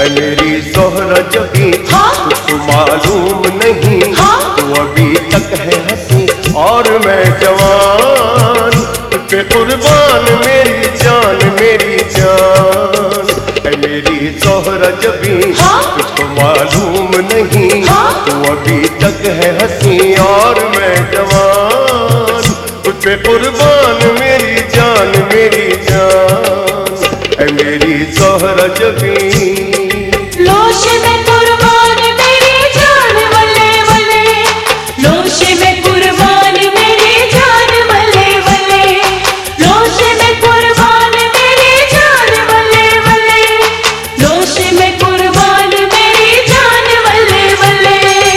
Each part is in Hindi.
है मेरी ज़ोहरा जबी, तुझको मालूम नहीं, तू अभी तक है हंसी और मैं जवान, तुझे कुर्बान मेरी जान मेरी जान। है मेरी ज़ोहरा जबी, तुझको मालूम नहीं, तू अभी तक है हंसी और मैं जवान, तुझे कुर्बान मेरी जान मेरी जान। है मेरी ज़ोहरा जबी, लोश में कुर्बान मेरी जान वले वले, लोश में कुर्बान मेरी जान वले वले, लोश में कुर्बान मेरी जान वले वले, लोश में कुर्बान मेरी जान वले वले।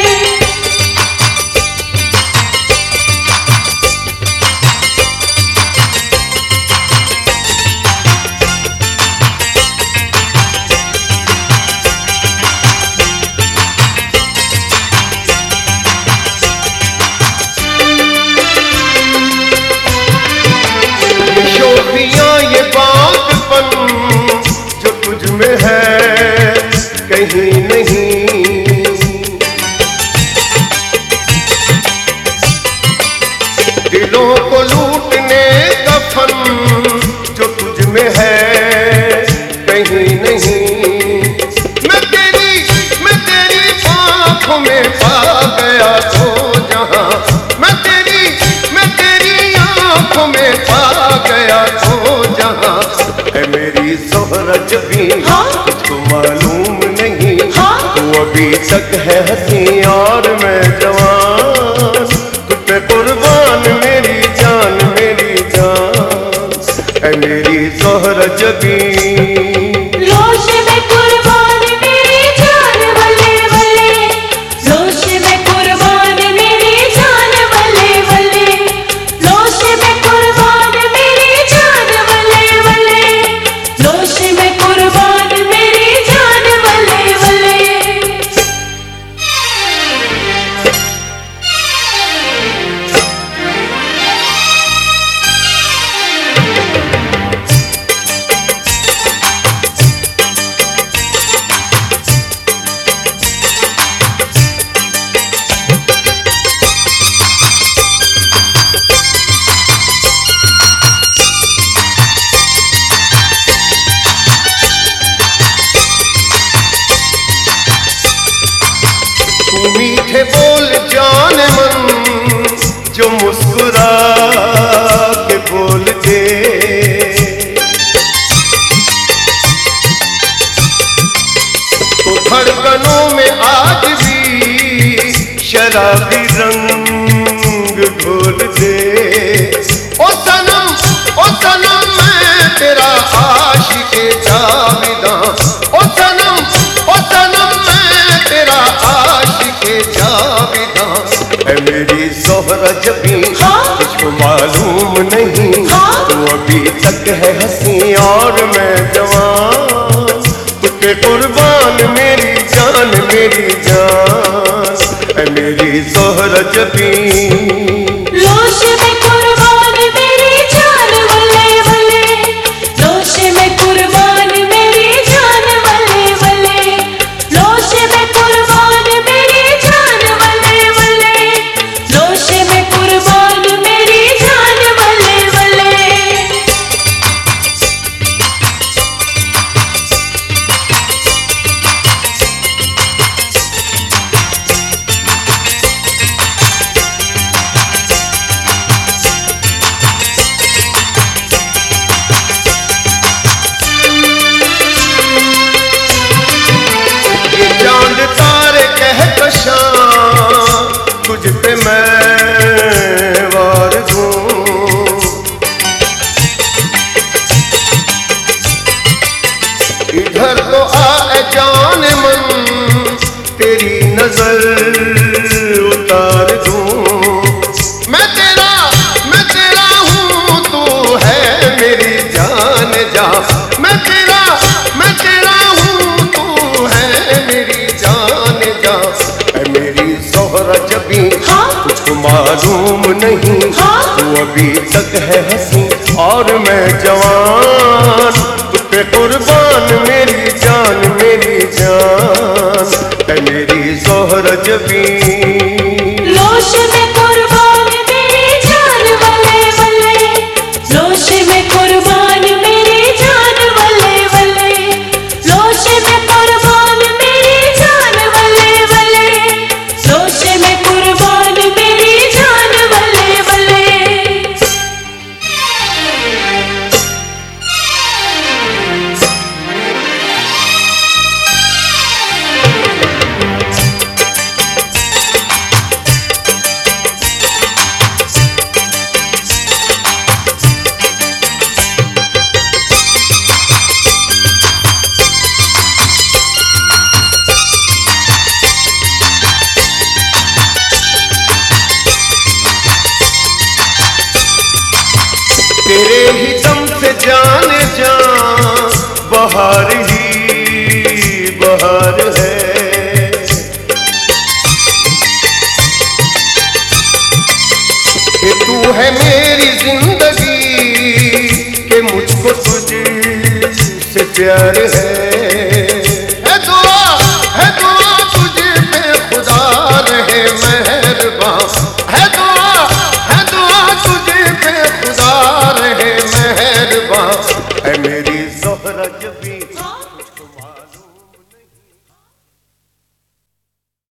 ये बातपन जो तुझ में है कहीं नहीं, दिलों को लूटने का फन जो तुझ में है कहीं नहीं। मैं तेरी आँखों में पा गया तो जहाँ, मैं तेरी आँखों में पा गया तो जहाँ। है मेरी ज़ोहरा जबी, तुझको मालूम नहीं, तू अभी तक है हंसी और मैं जवान, तुझ पे कुर्बान मेरी जान मेरी जान। है मेरी ज़ोहरा जबी, लोश में कुर्बान मेरी जान वले वले, लोश में कुर्बान मेरी जान वले वले, लोश में कुर्बान मेरी जान वले वले, लोश में कुर्बान मेरी जान वले वले। मीठे बोल जान मन जो मुस्कुरा के बोल दे, तो धड़कनों में आज भी शराबी रंग घोल दे। ओ सनम मैं तेरा आशिक़े जाविदा, ओ सनम मैं तेरा आशिक़े जाविदा। है मेरी ज़ोहरा जबी, तुझको मालूम नहीं, तू अभी तक है हंसी और मैं जवान, तुझे कुर्बान मेरी जान मेरी जान। है मेरी ज़ोहरा जबी, लोश में कुर्बान मेरी जान वले वले, लोश में कुर्बान मेरी जान वले वले, लोश में कुर्बान मेरी जान वले वले, लोश में कुर्बान मेरी जान वले वले। चांद तारे कहकशां तुझ पे मैं वार दूं, इधर तो आ जान मन तेरी नजर उतार दूं। मैं तेरा हूँ तू है मेरी जान जा, मैं तेरा हूँ तू है मेरी जान जा। है मेरी ज़ोहरा जबी, तुझको मालूम नहीं, तू अभी तक है हंसी और मैं जवान, तुझ पे कुर्बान मेरी जान मेरी जान। बहार ही बहार है। कि तू है मेरी जिंदगी, कि मुझको तुझसे प्यार है। दुआ तुझे पे खुदा रहे मेहरबान, है दुआ तुझे पे खुदा रहे मेहरबान। है मेरी ज़ोहरा जबी